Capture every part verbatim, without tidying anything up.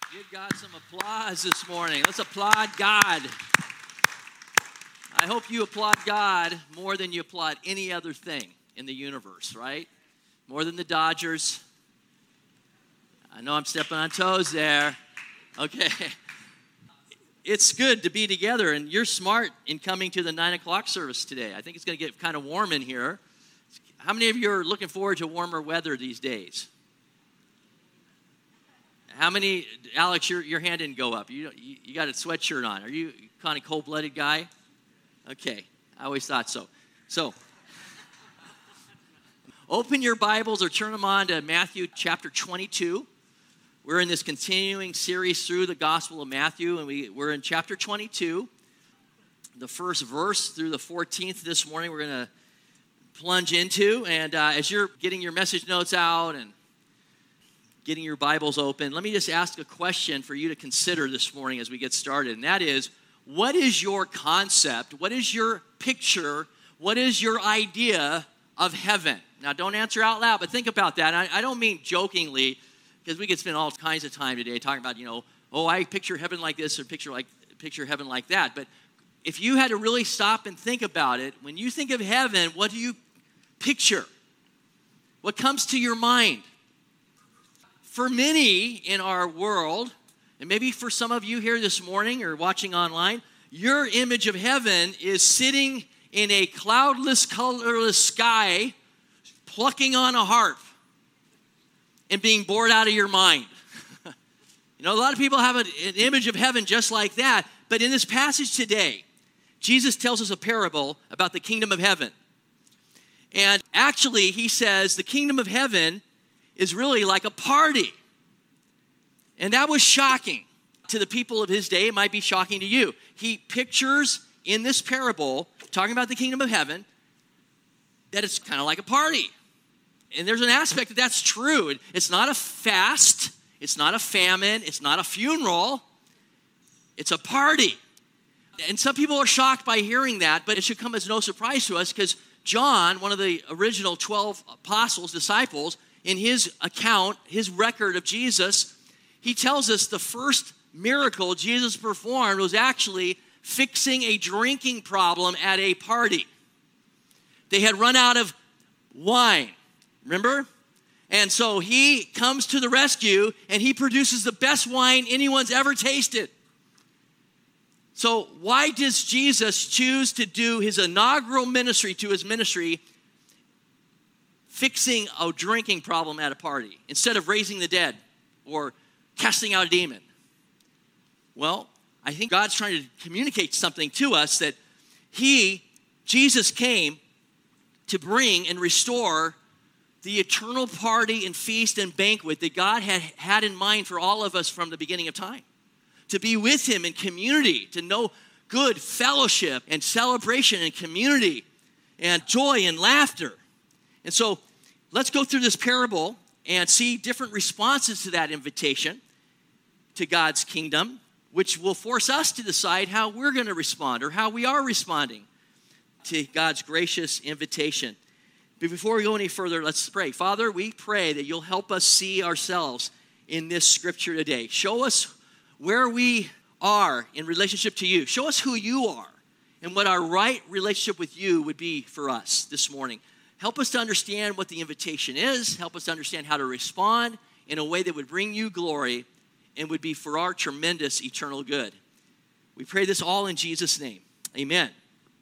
Give God some applause this morning. Let's applaud God. I hope you applaud God more than you applaud any other thing in the universe, right? More than the Dodgers. I know I'm stepping on toes there. Okay. It's good to be together, and you're smart in coming to the nine o'clock service today. I think it's going to get kind of warm in here. How many of you are looking forward to warmer weather these days? How many, Alex, your, your hand didn't go up. You, you you got a sweatshirt on. Are you kind of cold-blooded guy? Okay, I always thought so. So, open your Bibles or turn them on to Matthew chapter twenty-two. We're in this continuing series through the Gospel of Matthew, and we, we're in chapter twenty-two. The first verse through the fourteenth this morning we're going to plunge into. And uh, as you're getting your message notes out and getting your Bibles open, let me just ask a question for you to consider this morning as we get started. And that is, what is your concept? What is your picture? What is your idea of heaven? Now, don't answer out loud, but think about that. I, I don't mean jokingly, because we could spend all kinds of time today talking about, you know, oh, I picture heaven like this or picture like picture heaven like that. But if you had to really stop and think about it, when you think of heaven, what do you picture? What comes to your mind? For many in our world, and maybe for some of you here this morning or watching online, your image of heaven is sitting in a cloudless, colorless sky, plucking on a harp and being bored out of your mind. You know, a lot of people have an, an image of heaven just like that, but in this passage today, Jesus tells us a parable about the kingdom of heaven. And actually, he says the kingdom of heaven is really like a party. And that was shocking to the people of his day. It might be shocking to you. He pictures in this parable, talking about the kingdom of heaven, that it's kind of like a party. And there's an aspect that that's true. It's not a fast. It's not a famine. It's not a funeral. It's a party. And some people are shocked by hearing that, but it should come as no surprise to us because John, one of the original twelve apostles, disciples, in his account, his record of Jesus, he tells us the first miracle Jesus performed was actually fixing a drinking problem at a party. They had run out of wine, remember? And so he comes to the rescue, and he produces the best wine anyone's ever tasted. So why does Jesus choose to do his inaugural ministry to his ministry fixing a drinking problem at a party instead of raising the dead or casting out a demon? Well, I think God's trying to communicate something to us that he, Jesus, came to bring and restore the eternal party and feast and banquet that God had had in mind for all of us from the beginning of time. To be with him in community, to know good fellowship and celebration and community and joy and laughter. And so let's go through this parable and see different responses to that invitation to God's kingdom, which will force us to decide how we're going to respond or how we are responding to God's gracious invitation. But before we go any further, let's pray. Father, we pray that you'll help us see ourselves in this scripture today. Show us where we are in relationship to you. Show us who you are and what our right relationship with you would be for us this morning. Help us to understand what the invitation is. Help us to understand how to respond in a way that would bring you glory and would be for our tremendous eternal good. We pray this all in Jesus' name. Amen.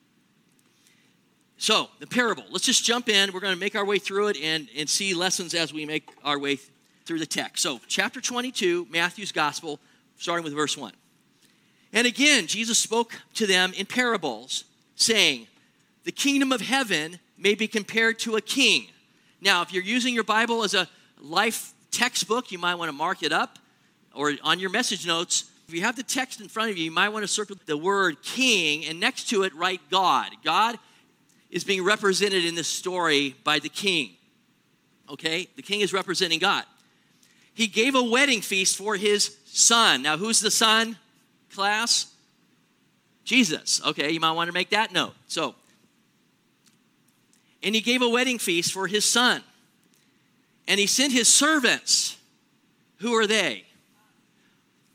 So, the parable. Let's just jump in. We're going to make our way through it and, and see lessons as we make our way through the text. So, chapter twenty-two, Matthew's Gospel, starting with verse one. And again, Jesus spoke to them in parables, saying, the kingdom of heaven may be compared to a king. Now, if you're using your Bible as a life textbook, you might want to mark it up, or on your message notes, if you have the text in front of you, you might want to circle the word king, and next to it, write God. God is being represented in this story by the king. Okay? The king is representing God. He gave a wedding feast for his son. Now, who's the son, class? Jesus. Okay, you might want to make that note. So, and he gave a wedding feast for his son. And he sent his servants. Who are they?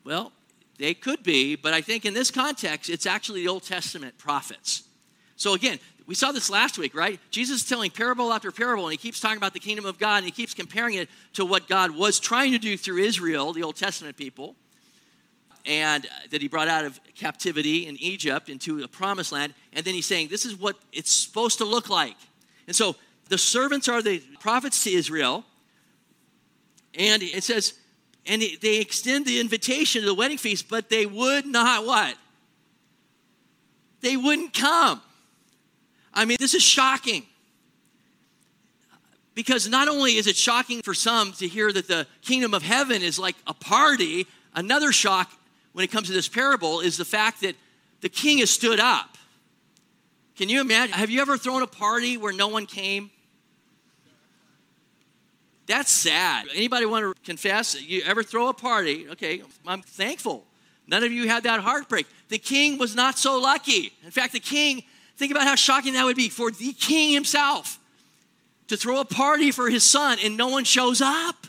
Well, they could be, but I think in this context, it's actually the Old Testament prophets. So again, we saw this last week, right? Jesus is telling parable after parable, and he keeps talking about the kingdom of God, and he keeps comparing it to what God was trying to do through Israel, the Old Testament people, and that he brought out of captivity in Egypt into the promised land. And then he's saying, this is what it's supposed to look like. And so the servants are the prophets to Israel. And it says, and they extend the invitation to the wedding feast, but they would not what? They wouldn't come. I mean, this is shocking. Because not only is it shocking for some to hear that the kingdom of heaven is like a party, another shock when it comes to this parable is the fact that the king has stood up. Can you imagine? Have you ever thrown a party where no one came? That's sad. Anybody want to confess? You ever throw a party? Okay, I'm thankful. None of you had that heartbreak. The king was not so lucky. In fact, the king, think about how shocking that would be for the king himself to throw a party for his son and no one shows up.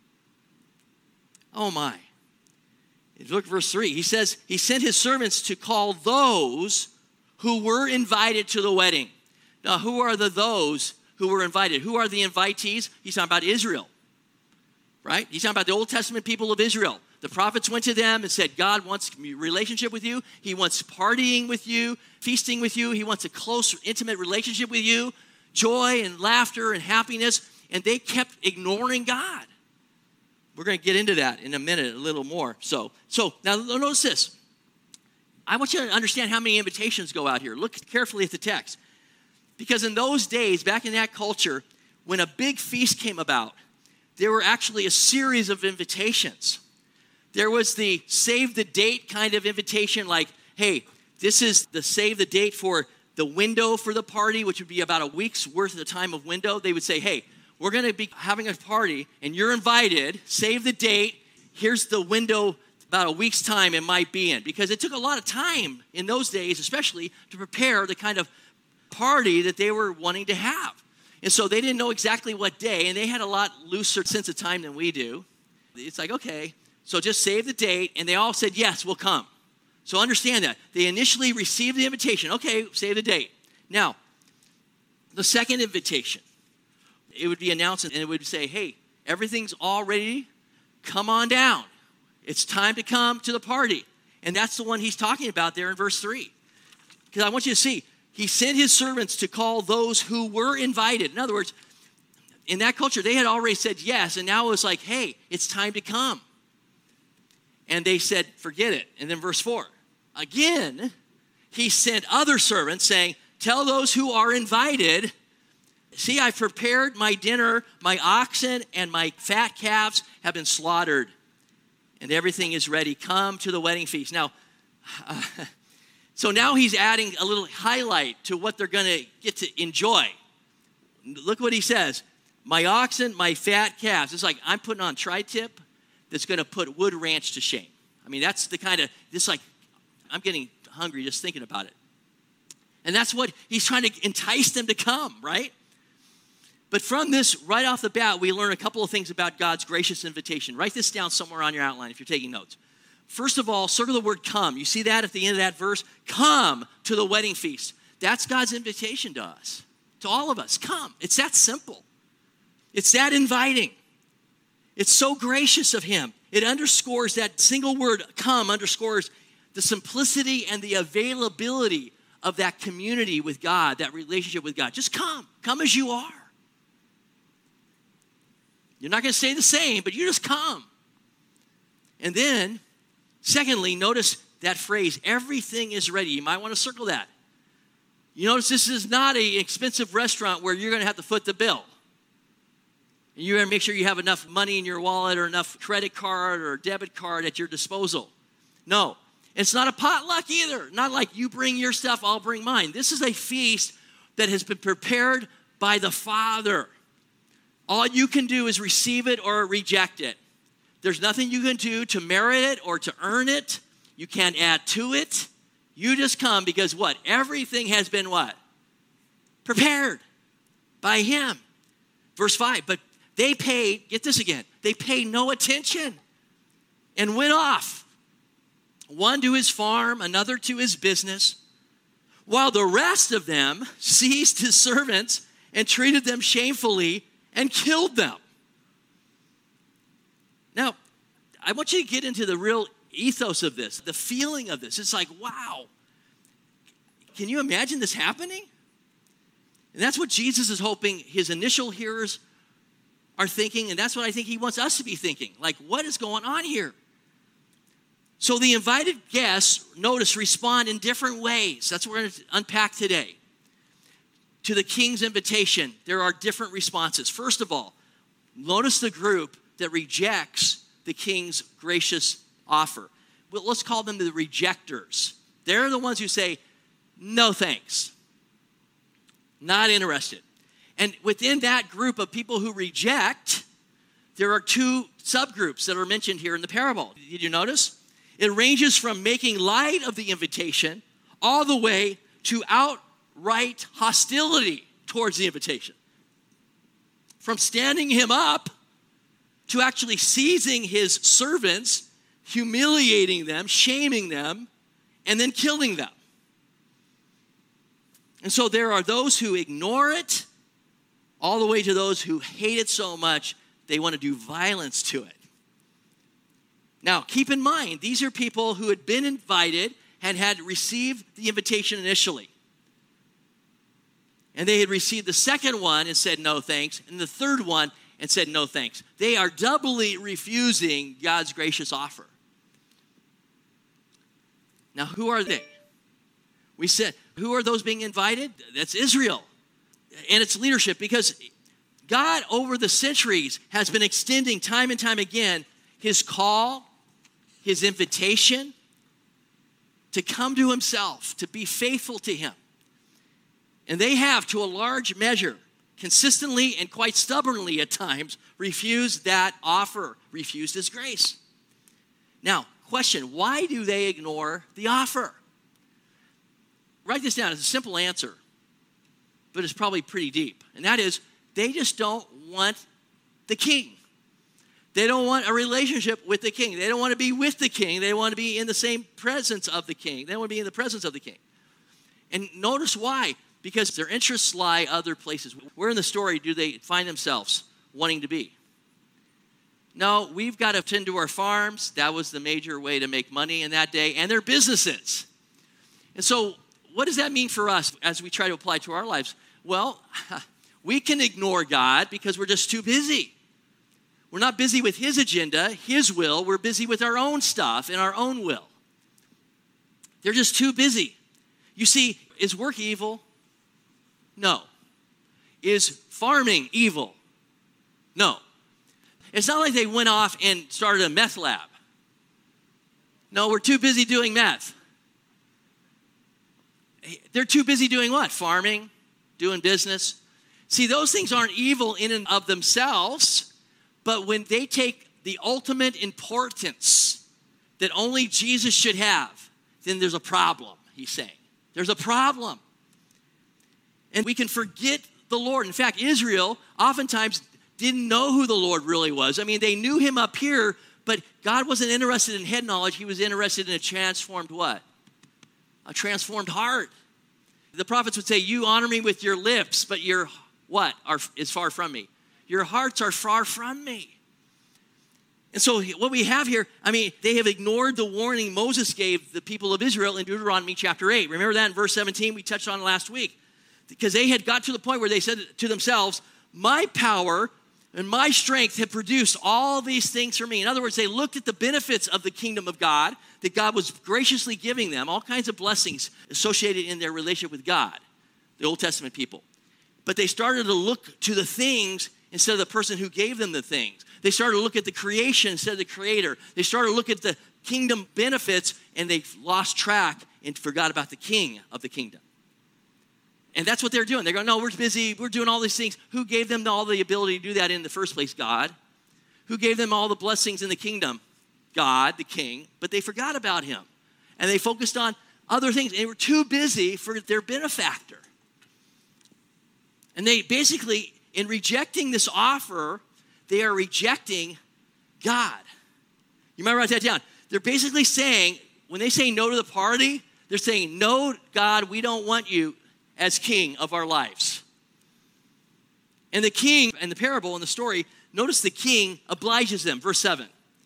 Oh my. Look at verse three. He says, he sent his servants to call those who were invited to the wedding. Now, who are the those who were invited? Who are the invitees? He's talking about Israel, right? He's talking about the Old Testament people of Israel. The prophets went to them and said, God wants a relationship with you. He wants partying with you, feasting with you. He wants a close, intimate relationship with you, joy and laughter and happiness. And they kept ignoring God. We're going to get into that in a minute, a little more. So, so now notice this. I want you to understand how many invitations go out here. Look carefully at the text. Because in those days, back in that culture, when a big feast came about, there were actually a series of invitations. There was the save the date kind of invitation, like, hey, this is the save the date for the window for the party, which would be about a week's worth of the time of window. They would say, hey, we're going to be having a party, and you're invited. Save the date. Here's the window about a week's time it might be in. Because it took a lot of time in those days, especially, to prepare the kind of party that they were wanting to have. And so they didn't know exactly what day, and they had a lot looser sense of time than we do. It's like, okay, so just save the date, and they all said, yes, we'll come. So understand that. They initially received the invitation. Okay, save the date. Now, the second invitation, it would be announced, and it would say, hey, everything's all ready. Come on down. It's time to come to the party. And that's the one he's talking about there in verse three. Because I want you to see, he sent his servants to call those who were invited. In other words, in that culture, they had already said yes, and now it was like, hey, it's time to come. And they said, forget it. And then verse four, again, he sent other servants saying, tell those who are invited, see, I've prepared my dinner, my oxen and my fat calves have been slaughtered, and everything is ready. Come to the wedding feast. Now, uh, so now he's adding a little highlight to what they're going to get to enjoy. Look what he says. My oxen, my fat calves. It's like I'm putting on tri-tip that's going to put Wood Ranch to shame. I mean, that's the kind of, this like, I'm getting hungry just thinking about it. And that's what he's trying to entice them to come, right? But from this, right off the bat, we learn a couple of things about God's gracious invitation. Write this down somewhere on your outline if you're taking notes. First of all, circle the word come. You see that at the end of that verse? Come to the wedding feast. That's God's invitation to us, to all of us. Come. It's that simple. It's that inviting. It's so gracious of him. It underscores that single word, come, underscores the simplicity and the availability of that community with God, that relationship with God. Just come. Come as you are. You're not going to stay the same, but you just come. And then, secondly, notice that phrase, everything is ready. You might want to circle that. You notice this is not an expensive restaurant where you're going to have to foot the bill. And you're going to make sure you have enough money in your wallet or enough credit card or debit card at your disposal. No, it's not a potluck either. Not like you bring your stuff, I'll bring mine. This is a feast that has been prepared by the Father. All you can do is receive it or reject it. There's nothing you can do to merit it or to earn it. You can't add to it. You just come because what? Everything has been what? Prepared by him. Verse five, but they paid, get this again, they paid no attention and went off. one to his farm, another to his business, while the rest of them seized his servants and treated them shamefully and killed them. Now, I want you to get into the real ethos of this, the feeling of this. It's like, wow, can you imagine this happening? And that's what Jesus is hoping his initial hearers are thinking, and that's what I think he wants us to be thinking. Like, what is going on here? So the invited guests, notice, respond in different ways. That's what we're going to unpack today. To the king's invitation, there are different responses. First of all, notice the group that rejects the king's gracious offer. Well, let's call them the rejectors. They're the ones who say, no thanks. Not interested. And within that group of people who reject, there are two subgroups that are mentioned here in the parable. Did you notice? It ranges from making light of the invitation all the way to outright hostility towards the invitation. From standing him up to actually seizing his servants, humiliating them, shaming them, and then killing them. And so there are those who ignore it, all the way to those who hate it so much, they want to do violence to it. Now, keep in mind, these are people who had been invited and had received the invitation initially. And they had received the second one and said no thanks, and the third one and said no thanks. They are doubly refusing God's gracious offer. Now, who are they? We said, who are those being invited? That's Israel and its leadership, because God over the centuries has been extending time and time again his call, his invitation to come to himself, to be faithful to him. And they have, to a large measure, consistently and quite stubbornly at times, refused that offer, refused his grace. Now, question, why do they ignore the offer? Write this down. It's a simple answer, but it's probably pretty deep. And that is, they just don't want the king. They don't want a relationship with the king. They don't want to be with the king. They want to be in the same presence of the king. They want to be in the presence of the king. And notice why. Because their interests lie other places. Where in the story do they find themselves wanting to be? No, we've got to tend to our farms. That was the major way to make money in that day. And their businesses. And so what does that mean for us as we try to apply to our lives? Well, we can ignore God because we're just too busy. We're not busy with his agenda, his will. We're busy with our own stuff and our own will. They're just too busy. You see, is work evil? No. Is farming evil? No. It's not like they went off and started a meth lab. No, we're too busy doing meth. They're too busy doing what? Farming, doing business. See, those things aren't evil in and of themselves, but when they take the ultimate importance that only Jesus should have, then there's a problem, he's saying. There's a problem. And we can forget the Lord. In fact, Israel oftentimes didn't know who the Lord really was. I mean, they knew him up here, but God wasn't interested in head knowledge. He was interested in a transformed what? A transformed heart. The prophets would say, you honor me with your lips, but your what are, is far from me? Your hearts are far from me. And so what we have here, I mean, they have ignored the warning Moses gave the people of Israel in Deuteronomy chapter eight. Remember that in verse seventeen? We touched on it last week. Because they had got to the point where they said to themselves, my power and my strength have produced all these things for me. In other words, they looked at the benefits of the kingdom of God, that God was graciously giving them, all kinds of blessings associated in their relationship with God, the Old Testament people. But they started to look to the things instead of the person who gave them the things. They started to look at the creation instead of the creator. They started to look at the kingdom benefits, and they lost track and forgot about the king of the kingdom. And that's what they're doing. They're going, no, we're busy. We're doing all these things. Who gave them all the ability to do that in the first place? God. Who gave them all the blessings in the kingdom? God, the king. But they forgot about him. And they focused on other things. They were too busy for their benefactor. And they basically, in rejecting this offer, they are rejecting God. You might write that down. They're basically saying, when they say no to the party, they're saying, no, God, we don't want you as king of our lives. And the king, in the parable, in the story, notice the king obliges them. Verse seven.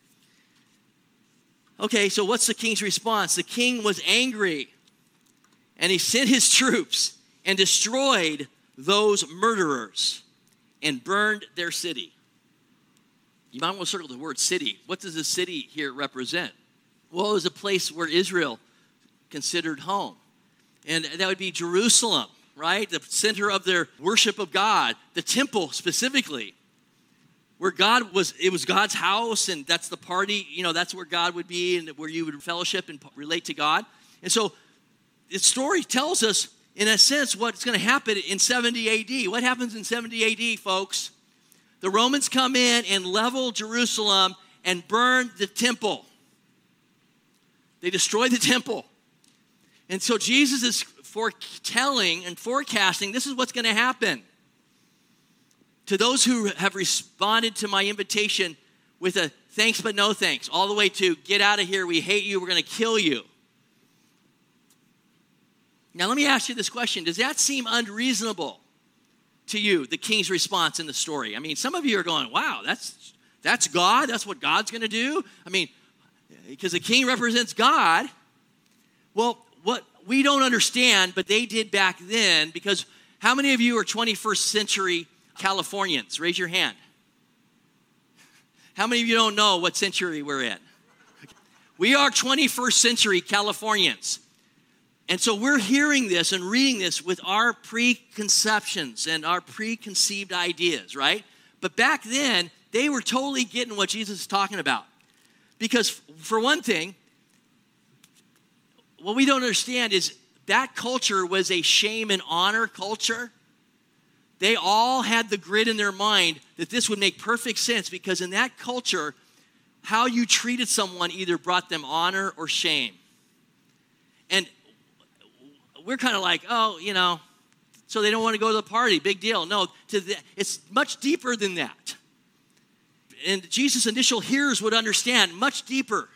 Okay, so what's the king's response? The king was angry, and he sent his troops and destroyed those murderers and burned their city. You might want to circle the word city. What does the city here represent? Well, it was a place where Israel considered home. And that would be Jerusalem, right? The center of their worship of God. The temple specifically. Where God was, it was God's house, and that's the party, you know, that's where God would be and where you would fellowship and relate to God. And so the story tells us, in a sense, what's going to happen in seventy A D. What happens in seventy A D, folks? The Romans come in and level Jerusalem and burn the temple. They destroy the temple. And so Jesus is foretelling and forecasting this is what's going to happen. To those who have responded to my invitation with a thanks but no thanks, all the way to get out of here, we hate you, we're going to kill you. Now let me ask you this question. Does that seem unreasonable to you, the king's response in the story? I mean, some of you are going, wow, that's that's God? That's what God's going to do? I mean, because the king represents God. Well, what we don't understand, but they did back then, because how many of you are twenty-first century Californians? Raise your hand. How many of you don't know what century we're in? We are twenty-first century Californians. And so we're hearing this and reading this with our preconceptions and our preconceived ideas, right? But back then, they were totally getting what Jesus is talking about. Because for one thing, what we don't understand is that culture was a shame and honor culture. They all had the grid in their mind that this would make perfect sense, because in that culture, how you treated someone either brought them honor or shame. And we're kind of like, oh, you know, so they don't want to go to the party, big deal. No, to the, it's much deeper than that. And Jesus' initial hearers would understand much deeper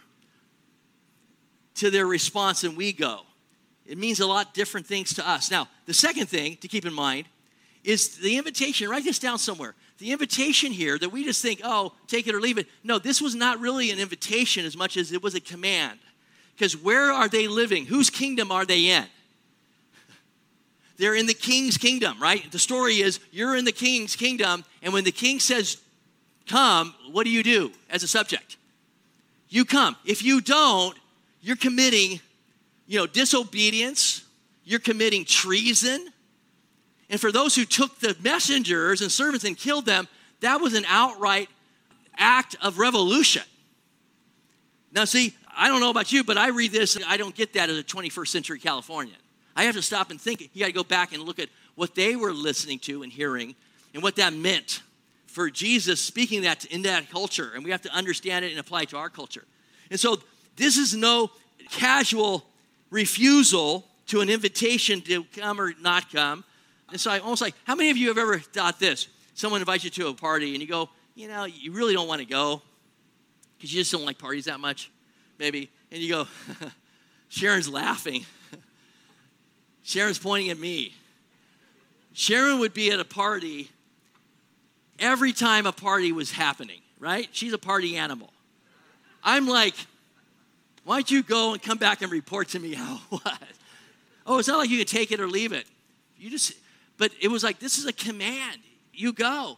to their response than we go. It means a lot different things to us. Now, the second thing to keep in mind is the invitation. Write this down somewhere. The invitation here that we just think, oh, take it or leave it. No, this was not really an invitation as much as it was a command. Because where are they living? Whose kingdom are they in? They're in the king's kingdom, right? The story is you're in the king's kingdom, and when the king says, come, what do you do as a subject? You come. If you don't, you're committing, you know, disobedience. You're committing treason. And for those who took the messengers and servants and killed them, that was an outright act of revolution. Now, see, I don't know about you, but I read this and I don't get that as a twenty-first century Californian. I have to stop and think. You got to go back and look at what they were listening to and hearing and what that meant for Jesus speaking that in that culture. And we have to understand it and apply it to our culture. And so this is no casual refusal to an invitation to come or not come. And so I almost like, how many of you have ever thought this? Someone invites you to a party and you go, you know, you really don't want to go because you just don't like parties that much, maybe. And you go, Sharon's laughing. Sharon's pointing at me. Sharon would be at a party every time a party was happening, right? She's a party animal. I'm like, why don't you go and come back and report to me how it was? Oh, it's not like you can take it or leave it. You just, but it was like, this is a command. You go.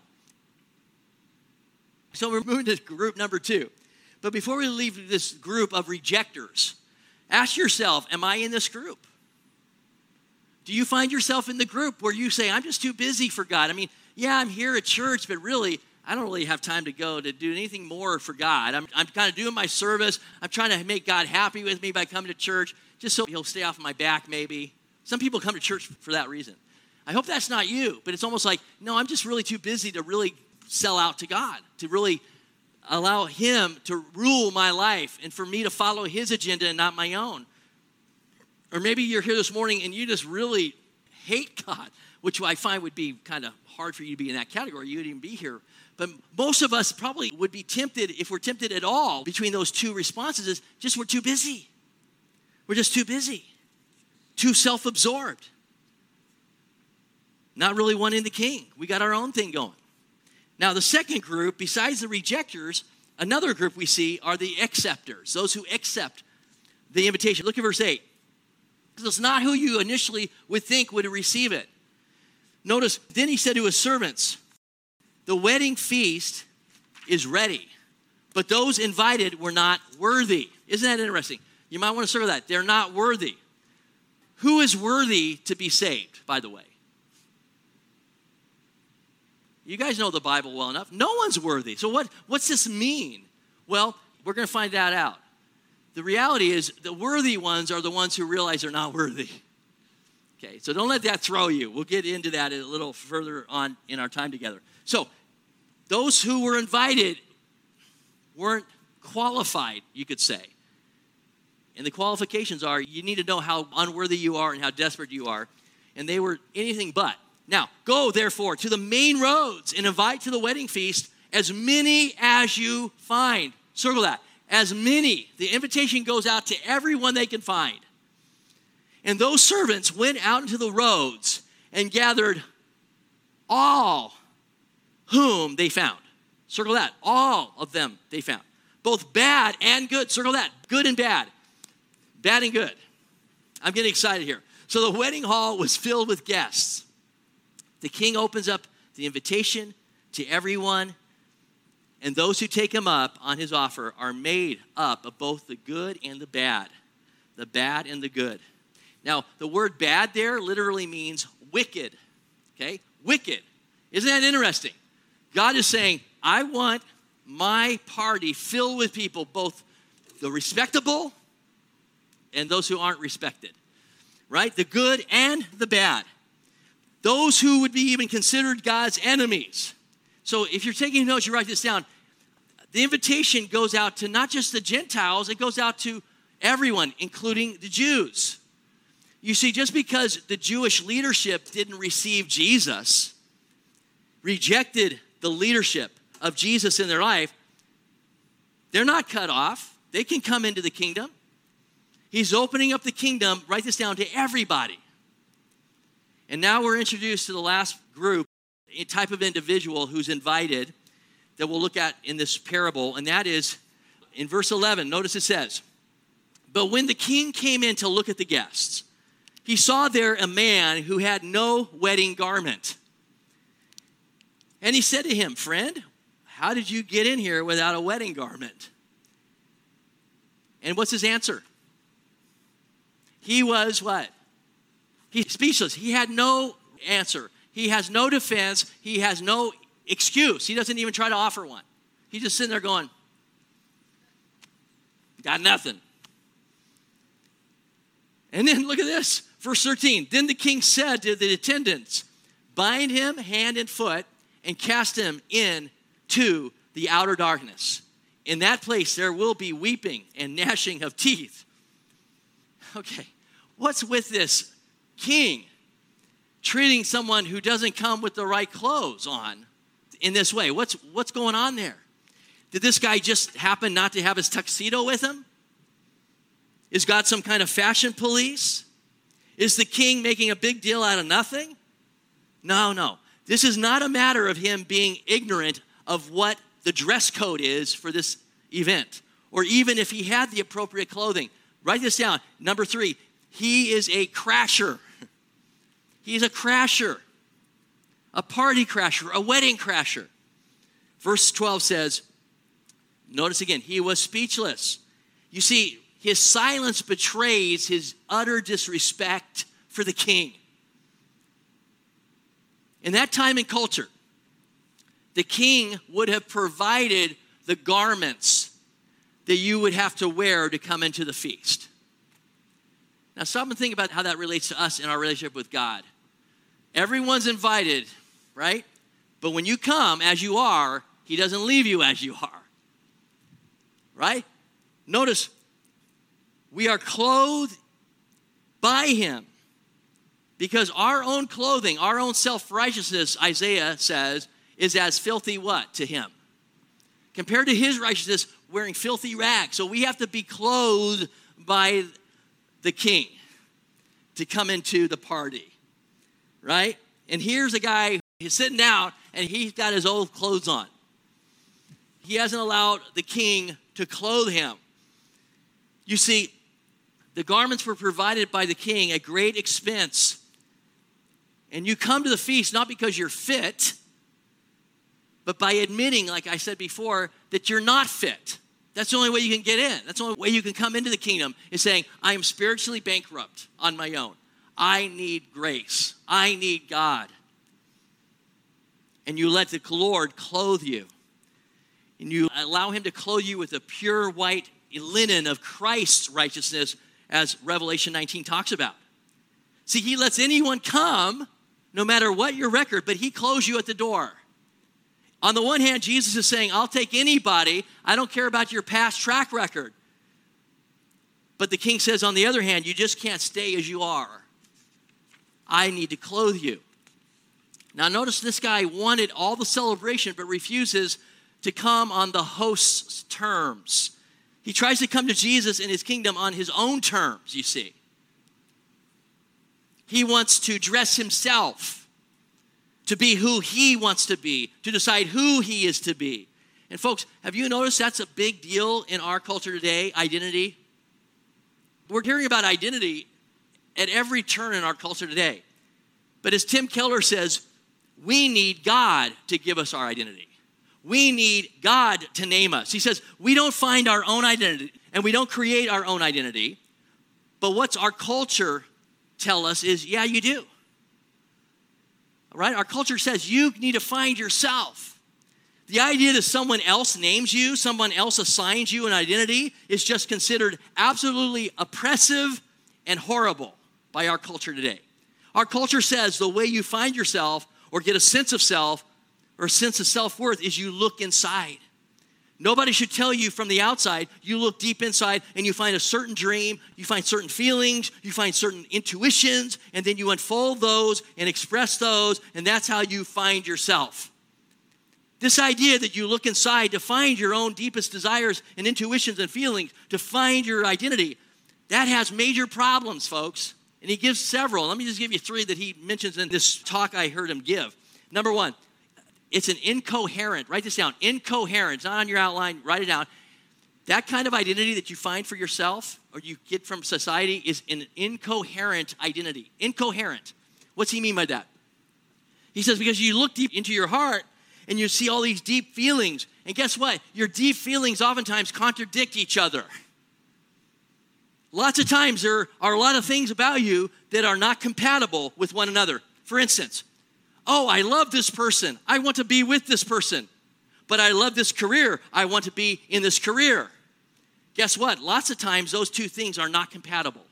So we're moving to group number two. But before we leave this group of rejectors, ask yourself, am I in this group? Do you find yourself in the group where you say, I'm just too busy for God? I mean, yeah, I'm here at church, but really, I don't really have time to go to do anything more for God. I'm, I'm kind of doing my service. I'm trying to make God happy with me by coming to church, just so he'll stay off my back maybe. Some people come to church for that reason. I hope that's not you, but it's almost like, no, I'm just really too busy to really sell out to God, to really allow him to rule my life and for me to follow his agenda and not my own. Or maybe you're here this morning and you just really hate God, which I find would be kind of hard for you to be in that category. You wouldn't even be here. But most of us probably would be tempted, if we're tempted at all, between those two responses, is just we're too busy. We're just too busy, too self-absorbed. Not really wanting the king. We got our own thing going. Now, the second group, besides the rejectors, another group we see are the acceptors, those who accept the invitation. Look at verse eight. Because it's not who you initially would think would receive it. Notice, then he said to his servants, the wedding feast is ready, but those invited were not worthy. Isn't that interesting? You might want to circle that. They're not worthy. Who is worthy to be saved, by the way? You guys know the Bible well enough. No one's worthy. So what, what's this mean? Well, we're going to find that out. The reality is the worthy ones are the ones who realize they're not worthy. Okay, so don't let that throw you. We'll get into that a little further on in our time together. So those who were invited weren't qualified, you could say. And the qualifications are you need to know how unworthy you are and how desperate you are. And they were anything but. Now, go therefore to the main roads and invite to the wedding feast as many as you find. Circle that. As many. The invitation goes out to everyone they can find. And those servants went out into the roads and gathered all whom they found. Circle that. All of them they found. Both bad and good. Circle that. Good and bad. Bad and good. I'm getting excited here. So the wedding hall was filled with guests. The king opens up the invitation to everyone, and those who take him up on his offer are made up of both the good and the bad. The bad and the good. Now, the word bad there literally means wicked. Okay? Wicked. Isn't that interesting? God is saying, I want my party filled with people, both the respectable and those who aren't respected. Right? The good and the bad. Those who would be even considered God's enemies. So if you're taking notes, you write this down. The invitation goes out to not just the Gentiles, it goes out to everyone, including the Jews. You see, just because the Jewish leadership didn't receive Jesus, rejected the leadership of Jesus in their life, they're not cut off. They can come into the kingdom. He's opening up the kingdom, write this down, to everybody. And now we're introduced to the last group, a type of individual who's invited that we'll look at in this parable, and that is in verse eleven. Notice it says, but when the king came in to look at the guests, he saw there a man who had no wedding garment. And he said to him, friend, how did you get in here without a wedding garment? And what's his answer? He was what? He's speechless. He had no answer. He has no defense. He has no excuse. He doesn't even try to offer one. He's just sitting there going, got nothing. And then look at this, verse thirteen. Then the king said to the attendants, bind him hand and foot and cast him into the outer darkness. In that place there will be weeping and gnashing of teeth. Okay, what's with this king treating someone who doesn't come with the right clothes on in this way? What's, what's going on there? Did this guy just happen not to have his tuxedo with him? Is God some kind of fashion police? Is the king making a big deal out of nothing? No, no. This is not a matter of him being ignorant of what the dress code is for this event, or even if he had the appropriate clothing. Write this down. Number three, he is a crasher. He's a crasher, a party crasher, a wedding crasher. Verse twelve says, notice again, he was speechless. You see, his silence betrays his utter disrespect for the king. In that time and culture, the king would have provided the garments that you would have to wear to come into the feast. Now, stop and think about how that relates to us in our relationship with God. Everyone's invited, right? But when you come as you are, he doesn't leave you as you are, right? Notice, we are clothed by him because our own clothing, our own self-righteousness, Isaiah says, is as filthy what to him? Compared to his righteousness, wearing filthy rags. So we have to be clothed by the king to come into the party, right? And here's a guy, he's sitting down, and he's got his old clothes on. He hasn't allowed the king to clothe him. You see, the garments were provided by the king at great expense. And you come to the feast not because you're fit, but by admitting, like I said before, that you're not fit. That's the only way you can get in. That's the only way you can come into the kingdom, is saying, I am spiritually bankrupt on my own. I need grace. I need God. And you let the Lord clothe you. And you allow him to clothe you with the pure white linen of Christ's righteousness, as Revelation nineteen talks about. See, he lets anyone come, no matter what your record, but he clothes you at the door. On the one hand, Jesus is saying, I'll take anybody. I don't care about your past track record. But the king says, on the other hand, you just can't stay as you are. I need to clothe you. Now notice this guy wanted all the celebration, but refuses to come on the host's terms. He tries to come to Jesus in his kingdom on his own terms, you see. He wants to dress himself to be who he wants to be, to decide who he is to be. And folks, have you noticed that's a big deal in our culture today, identity? We're hearing about identity at every turn in our culture today. But as Tim Keller says, we need God to give us our identity. We need God to name us. He says, we don't find our own identity, and we don't create our own identity. But what's our culture tell us is, yeah, you do. All right? Our culture says you need to find yourself. The idea that someone else names you, someone else assigns you an identity, is just considered absolutely oppressive and horrible by our culture today. Our culture says the way you find yourself or get a sense of self or a sense of self-worth is you look inside. Nobody should tell you from the outside. You look deep inside and you find a certain dream, you find certain feelings, you find certain intuitions, and then you unfold those and express those, and that's how you find yourself. This idea that you look inside to find your own deepest desires and intuitions and feelings, to find your identity, that has major problems, folks. And he gives several. Let me just give you three that he mentions in this talk I heard him give. Number one, it's an incoherent, write this down, incoherent, it's not on your outline, write it down. That kind of identity that you find for yourself or you get from society is an incoherent identity. Incoherent. What's he mean by that? He says, because you look deep into your heart and you see all these deep feelings, and guess what? Your deep feelings oftentimes contradict each other. Lots of times there are a lot of things about you that are not compatible with one another. For instance, oh, I love this person. I want to be with this person. But I love this career. I want to be in this career. Guess what? Lots of times those two things are not compatible.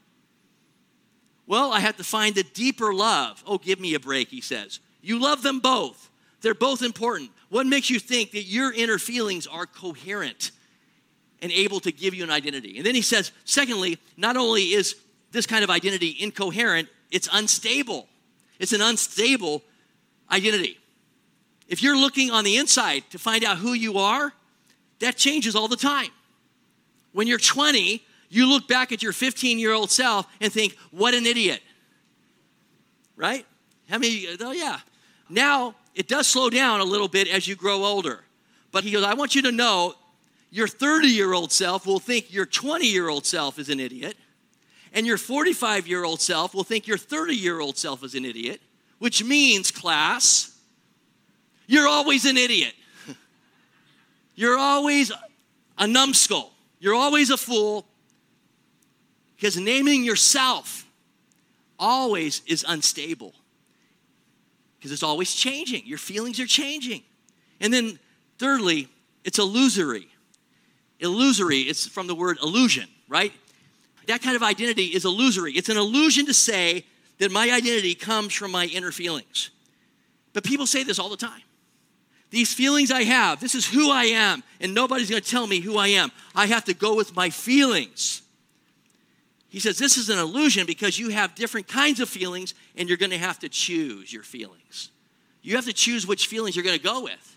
Well, I have to find the deeper love. Oh, give me a break, he says. You love them both. They're both important. What makes you think that your inner feelings are coherent and able to give you an identity? And then he says, secondly, not only is this kind of identity incoherent, it's unstable. It's an unstable identity. If you're looking on the inside to find out who you are, that changes all the time. When you're twenty, you look back at your fifteen-year-old self and think, what an idiot. Right? How many, oh yeah. Now, it does slow down a little bit as you grow older. But he goes, I want you to know your thirty-year-old self will think your twenty-year-old self is an idiot. And your forty-five-year-old self will think your thirty-year-old self is an idiot. Which means, class, you're always an idiot. You're always a numbskull. You're always a fool. Because naming yourself always is unstable. Because it's always changing. Your feelings are changing. And then thirdly, it's illusory. Illusory, it's from the word illusion, right? That kind of identity is illusory. It's an illusion to say that my identity comes from my inner feelings. But people say this all the time. These feelings I have, this is who I am, and nobody's going to tell me who I am. I have to go with my feelings. He says this is an illusion because you have different kinds of feelings, and you're going to have to choose your feelings. You have to choose which feelings you're going to go with.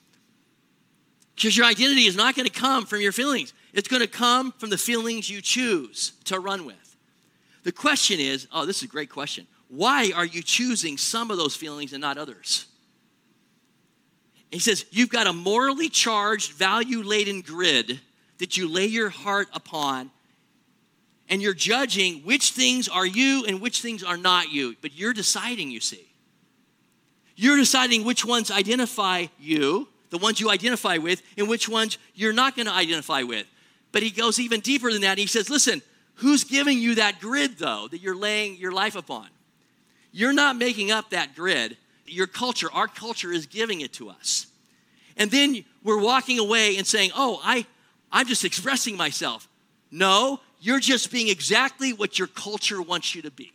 Because your identity is not going to come from your feelings. It's going to come from the feelings you choose to run with. The question is, oh, this is a great question. Why are you choosing some of those feelings and not others? He says, you've got a morally charged, value-laden grid that you lay your heart upon, and you're judging which things are you and which things are not you. But you're deciding, you see. You're deciding which ones identify you, the ones you identify with, and which ones you're not going to identify with. But he goes even deeper than that. He says, listen, who's giving you that grid, though, that you're laying your life upon? You're not making up that grid. Your culture, our culture is giving it to us. And then we're walking away and saying, oh, I, I'm just expressing myself. No, you're just being exactly what your culture wants you to be.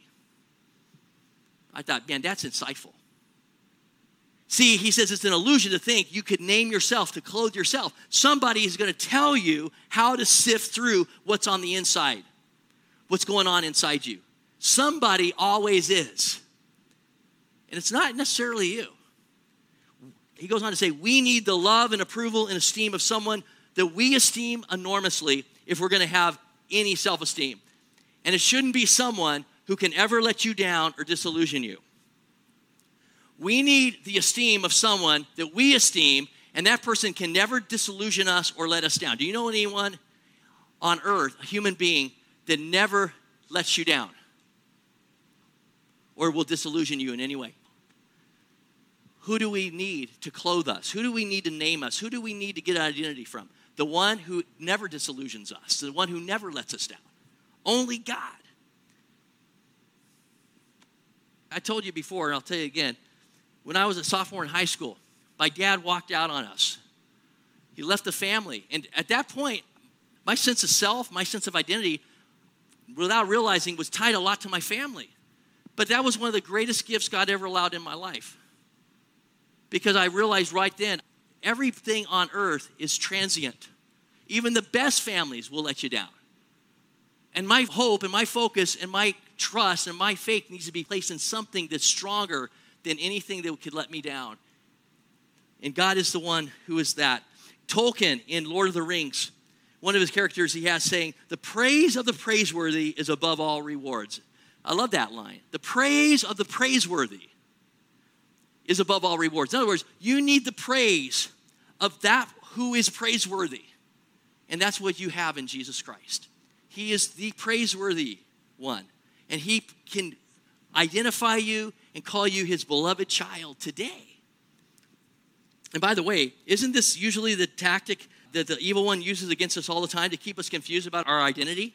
I thought, man, that's insightful. See, he says it's an illusion to think you could name yourself, to clothe yourself. Somebody is going to tell you how to sift through what's on the inside, what's going on inside you. Somebody always is. And it's not necessarily you. He goes on to say, we need the love and approval and esteem of someone that we esteem enormously if we're going to have any self-esteem. And it shouldn't be someone who can ever let you down or disillusion you. We need the esteem of someone that we esteem, and that person can never disillusion us or let us down. Do you know anyone on earth, a human being, that never lets you down or will disillusion you in any way? Who do we need to clothe us? Who do we need to name us? Who do we need to get identity from? The one who never disillusions us, the one who never lets us down. Only God. I told you before, and I'll tell you again, when I was a sophomore in high school, my dad walked out on us. He left the family. And at that point, my sense of self, my sense of identity, without realizing, was tied a lot to my family. But that was one of the greatest gifts God ever allowed in my life. Because I realized right then, everything on earth is transient. Even the best families will let you down. And my hope and my focus and my trust and my faith needs to be placed in something that's stronger than anything that could let me down. And God is the one who is that. Tolkien in Lord of the Rings, one of his characters he has saying, the praise of the praiseworthy is above all rewards. I love that line. The praise of the praiseworthy is above all rewards. In other words, you need the praise of that who is praiseworthy. And that's what you have in Jesus Christ. He is the praiseworthy one. And he can identify you and call you his beloved child today. And by the way, isn't this usually the tactic that the evil one uses against us all the time to keep us confused about our identity?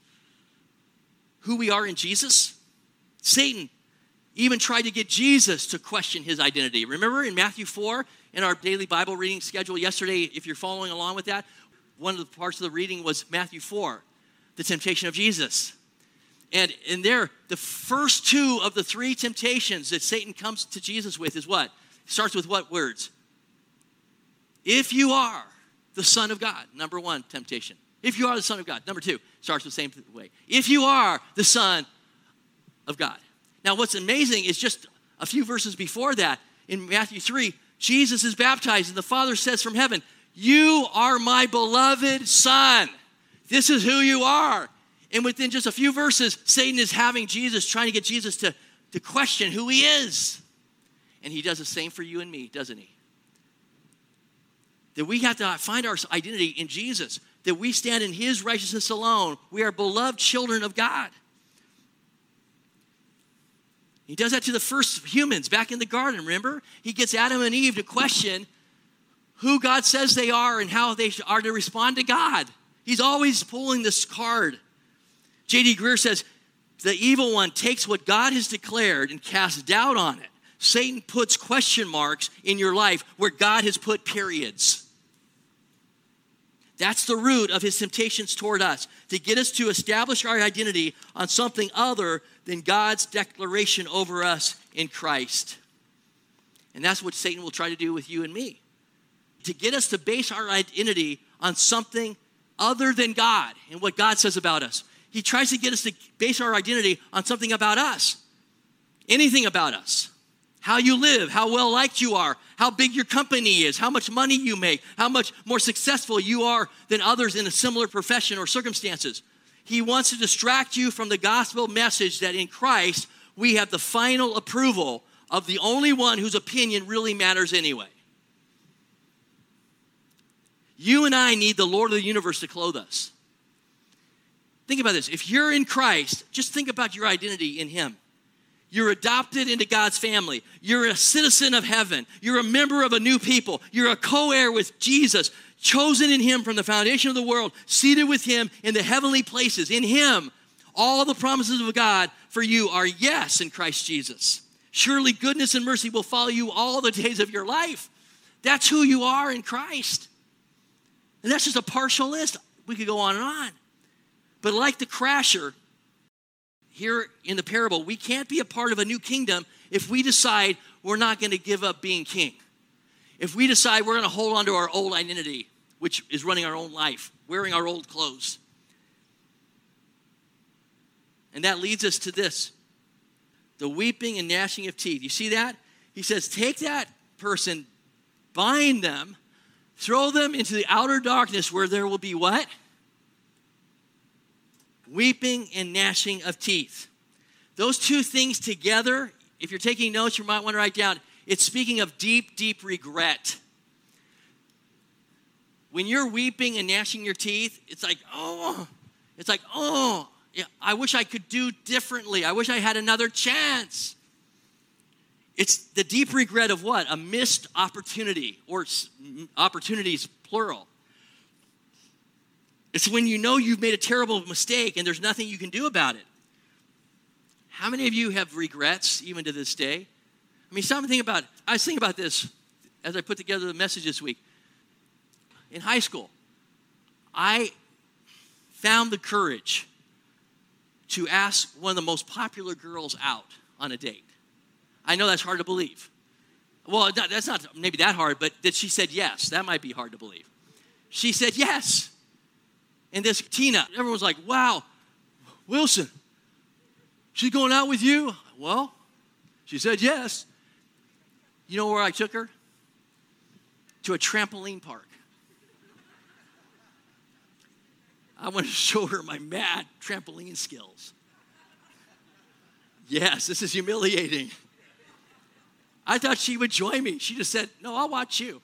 Who we are in Jesus? Satan even tried to get Jesus to question his identity. Remember in Matthew four, in our daily Bible reading schedule yesterday, if you're following along with that, one of the parts of the reading was Matthew four, the temptation of Jesus. And in there, the first two of the three temptations that Satan comes to Jesus with is what? It starts with what words? If you are the Son of God, number one temptation. If you are the Son of God. Number two, starts the same way. If you are the Son of God. Now, what's amazing is just a few verses before that, in Matthew three, Jesus is baptized, and the Father says from heaven, you are my beloved Son. This is who you are. And within just a few verses, Satan is having Jesus, trying to get Jesus to, to question who he is. And he does the same for you and me, doesn't he? That we have to find our identity in Jesus. That we stand in his righteousness alone. We are beloved children of God. He does that to the first humans back in the garden, remember? He gets Adam and Eve to question who God says they are and how they are to respond to God. He's always pulling this card. J D Greer says, the evil one takes what God has declared and casts doubt on it. Satan puts question marks in your life where God has put periods. That's the root of his temptations toward us, to get us to establish our identity on something other than God's declaration over us in Christ. And that's what Satan will try to do with you and me, to get us to base our identity on something other than God and what God says about us. He tries to get us to base our identity on something about us, anything about us. How you live, how well liked you are, how big your company is, how much money you make, how much more successful you are than others in a similar profession or circumstances. He wants to distract you from the gospel message that in Christ, we have the final approval of the only one whose opinion really matters anyway. You and I need the Lord of the universe to clothe us. Think about this. If you're in Christ, just think about your identity in him. You're adopted into God's family. You're a citizen of heaven. You're a member of a new people. You're a co-heir with Jesus, chosen in him from the foundation of the world, seated with him in the heavenly places. In him, all the promises of God for you are yes in Christ Jesus. Surely goodness and mercy will follow you all the days of your life. That's who you are in Christ. And that's just a partial list. We could go on and on. But like the crasher, here in the parable, we can't be a part of a new kingdom if we decide we're not going to give up being king. If we decide we're going to hold on to our old identity, which is running our own life, wearing our old clothes. And that leads us to this, the weeping and gnashing of teeth. You see that? He says, take that person, bind them, throw them into the outer darkness where there will be what? Weeping and gnashing of teeth. Those two things together, if you're taking notes, you might want to write down, it's speaking of deep, deep regret. When you're weeping and gnashing your teeth, it's like, oh, it's like, oh, yeah, I wish I could do differently. I wish I had another chance. It's the deep regret of what? A missed opportunity, or opportunities, plural. It's when you know you've made a terrible mistake and there's nothing you can do about it. How many of you have regrets even to this day? I mean, something think about, I was thinking about this as I put together the message this week. In high school, I found the courage to ask one of the most popular girls out on a date. I know that's hard to believe. Well, that's not maybe that hard, but that she said yes. That might be hard to believe. She said yes. And this Tina, everyone was like, wow, Wilson, she's going out with you? Well, she said yes. You know where I took her? To a trampoline park. I wanted to show her my mad trampoline skills. Yes, this is humiliating. I thought she would join me. She just said, no, I'll watch you.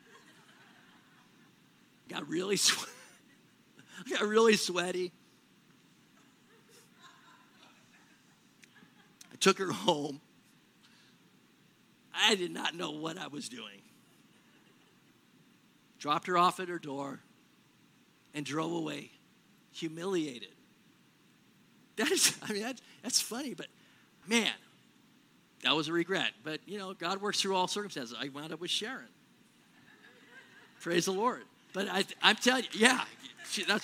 Got really sweaty. Got really sweaty. I took her home. I did not know what I was doing. Dropped her off at her door and drove away, humiliated. That is, I mean, that, that's funny, but man, that was a regret. But, you know, God works through all circumstances. I wound up with Sharon. Praise the Lord. But I, I'm telling you, yeah, she, that's,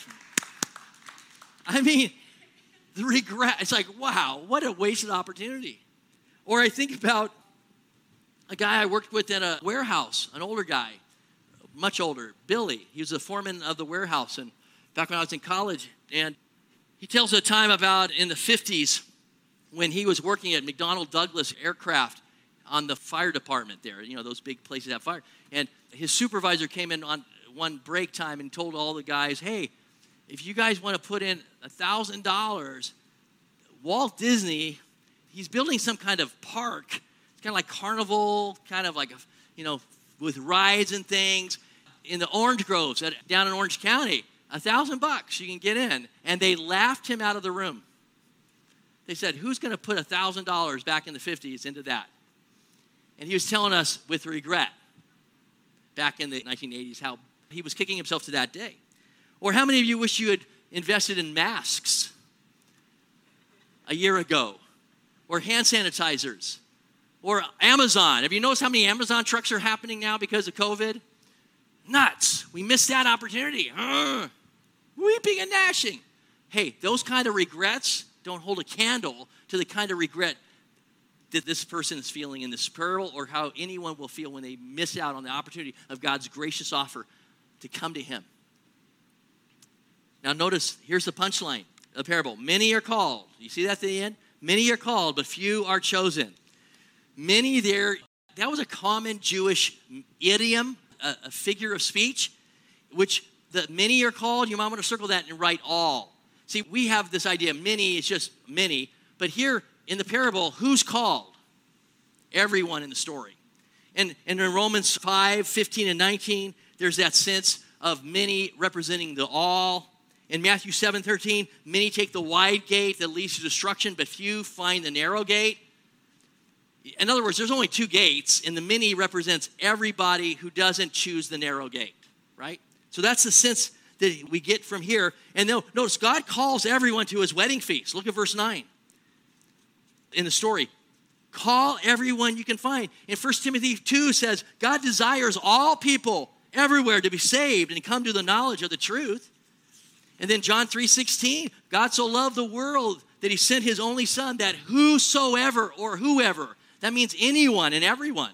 I mean, the regret, it's like, wow, what a wasted opportunity. Or I think about a guy I worked with in a warehouse, an older guy, much older, Billy. He was the foreman of the warehouse, and back when I was in college, and he tells a time about in the fifties when he was working at McDonnell Douglas Aircraft on the fire department there. You know, those big places have fire. And his supervisor came in on one break time and told all the guys, hey, if you guys want to put in one thousand dollars, Walt Disney, he's building some kind of park. It's kind of like carnival, kind of like, a, you know, with rides and things in the orange groves at, down in Orange County. A thousand bucks you can get in. And they laughed him out of the room. They said, who's going to put a thousand dollars back in the fifties into that? And he was telling us with regret back in the nineteen eighties how he was kicking himself to that day. Or how many of you wish you had invested in masks a year ago? Or hand sanitizers? Or Amazon. Have you noticed how many Amazon trucks are happening now because of COVID? Nuts. We missed that opportunity. Ugh. Weeping and gnashing. Hey, those kind of regrets don't hold a candle to the kind of regret that this person is feeling in this parable, or how anyone will feel when they miss out on the opportunity of God's gracious offer to come to him. Now notice, here's the punchline of the parable. Many are called. You see that at the end? Many are called, but few are chosen. Many there, that was a common Jewish idiom, a, a figure of speech, which the many are called. You might want to circle that and write all. See, we have this idea, many is just many, but here in the parable, who's called? Everyone in the story. And, and in Romans five, fifteen, and nineteen, there's that sense of many representing the all. In Matthew seven, thirteen, many take the wide gate that leads to destruction, but few find the narrow gate. In other words, there's only two gates, and the many represents everybody who doesn't choose the narrow gate, right? So that's the sense that we get from here. And notice, God calls everyone to his wedding feast. Look at verse nine in the story. Call everyone you can find. And First Timothy two says, God desires all people everywhere to be saved and come to the knowledge of the truth. And then John three sixteen, God so loved the world that he sent his only son, that whosoever or whoever, that means anyone and everyone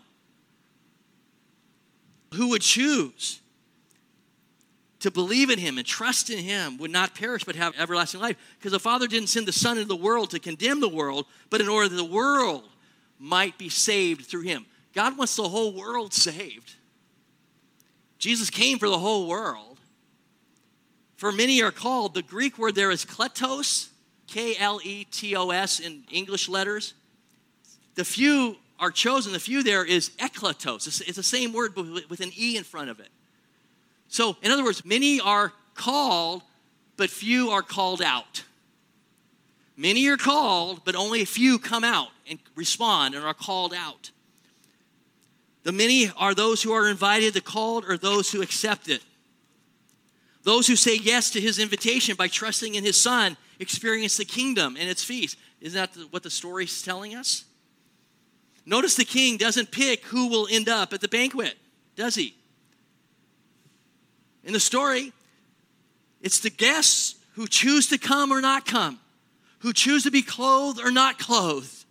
who would choose to believe in him and trust in him would not perish but have everlasting life. Because the Father didn't send the Son into the world to condemn the world, but in order that the world might be saved through him. God wants the whole world saved. Jesus came for the whole world. For many are called. The Greek word there is kletos, K L E T O S in English letters. The few are chosen. The few there is ekletos. It's, it's the same word but with an E in front of it. So, in other words, many are called, but few are called out. Many are called, but only a few come out and respond and are called out. The many are those who are invited, the called are those who accept it. Those who say yes to his invitation by trusting in his Son experience the kingdom and its feast. Isn't that what the story is telling us? Notice the king doesn't pick who will end up at the banquet, does he? In the story, it's the guests who choose to come or not come, who choose to be clothed or not clothed.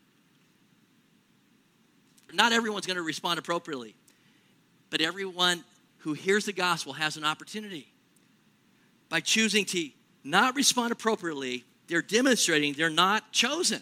Not everyone's going to respond appropriately, but everyone who hears the gospel has an opportunity. By choosing to not respond appropriately, they're demonstrating they're not chosen.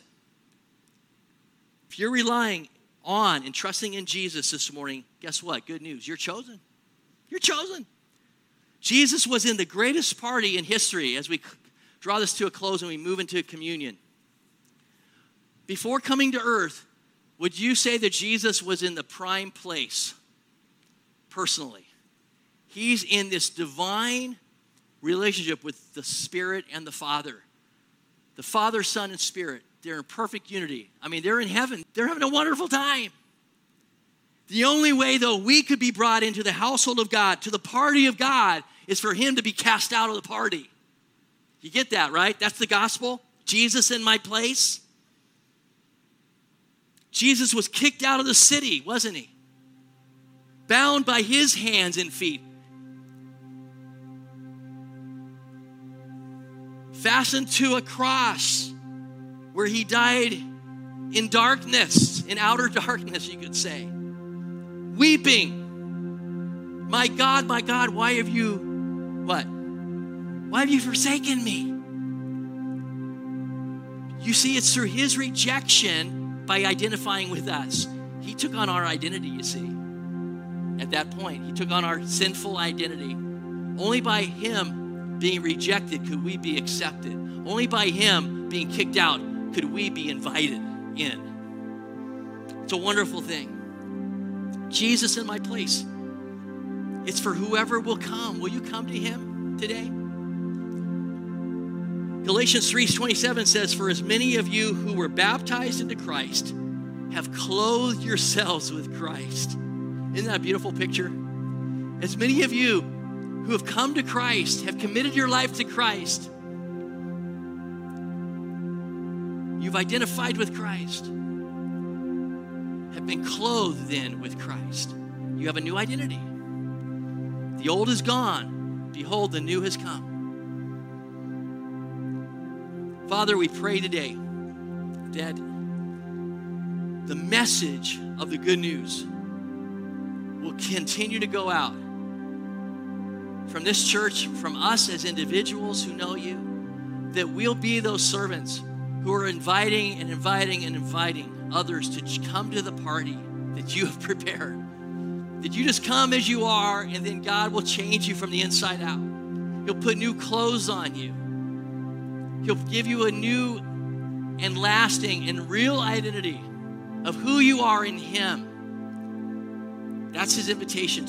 If you're relying on and trusting in Jesus this morning, guess what? Good news. You're chosen. You're chosen. Jesus was in the greatest party in history as we draw this to a close and we move into communion. Before coming to earth, would you say that Jesus was in the prime place personally? He's in this divine relationship with the Spirit and the Father. The Father, Son, and Spirit, they're in perfect unity. I mean, they're in heaven. They're having a wonderful time. The only way, though, we could be brought into the household of God, to the party of God, is for him to be cast out of the party. You get that, right? That's the gospel. Jesus in my place. Jesus was kicked out of the city, wasn't he? Bound by his hands and feet. Fastened to a cross where he died in darkness, in outer darkness, you could say. Weeping. My God, my God, why have you, what? Why have you forsaken me? You see, it's through his rejection by identifying with us. He took on our identity, you see. At that point, he took on our sinful identity. Only by him being rejected could we be accepted. Only by him being kicked out could we be invited in. It's a wonderful thing. Jesus in my place. It's for whoever will come. Will you come to him today? Galatians three twenty-seven says, for as many of you who were baptized into Christ have clothed yourselves with Christ. Isn't that a beautiful picture? As many of you who have come to Christ, have committed your life to Christ, you've identified with Christ, have been clothed then with Christ. You have a new identity. The old is gone. Behold, the new has come. Father, we pray today that the message of the good news will continue to go out from this church, from us as individuals who know you, that we'll be those servants who are inviting and inviting and inviting others to come to the party that you have prepared. That you just come as you are, and then God will change you from the inside out. He'll put new clothes on you. He'll give you a new and lasting and real identity of who you are in him. That's his invitation